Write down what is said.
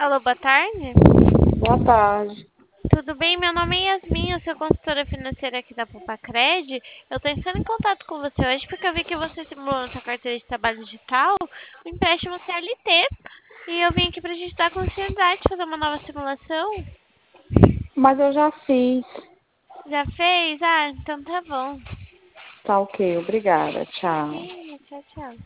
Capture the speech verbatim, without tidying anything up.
Alô, boa tarde. Boa tarde. Tudo bem? Meu nome é Yasmin, eu sou consultora financeira aqui da Popacred. Eu estou entrando em contato com você hoje porque eu vi que você simulou na sua carteira de trabalho digital o empréstimo C L T. E eu vim aqui para a gente dar continuidade, fazer uma nova simulação. Mas eu já fiz. Já fez? Ah, então tá bom. Tá ok, obrigada. Tchau. Imagina, tchau, tchau.